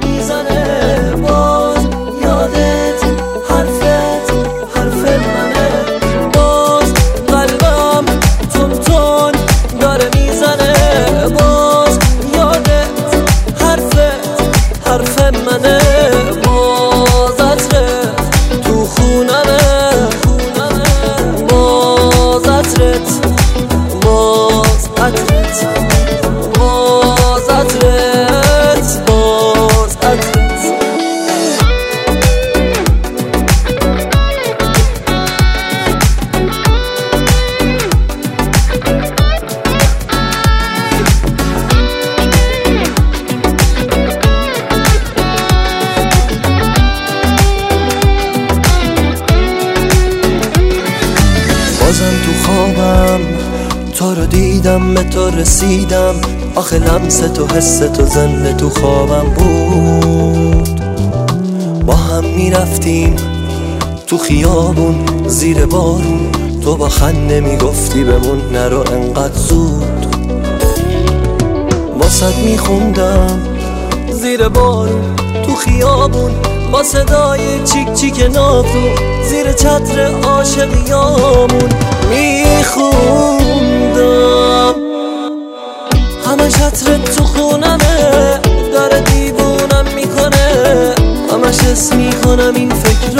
میزنه باز یادت حرفت حرف منه باز قلبم تون تون داره میزنه باز یادت حرفت حرف منه باز عطرت تو خونمه باز عطرت باز عطرت باز عطرت باز عطرت بازم تو خوابم تو رو دیدم به تو رسیدم آخه لمس تو حس تو زنده تو خوابم بود با هم میرفتیم تو خیابون زیر بارون تو با خنده میگفتی بمون نرو انقدر زود واسد میخوندم زیر بارون تو خیابون با صدای چیک چیک نافو زیر چتر عاشقیامون میخوندم همه چترت تو خونمه داره دیوونم میکنه همش حس میکنم این فکر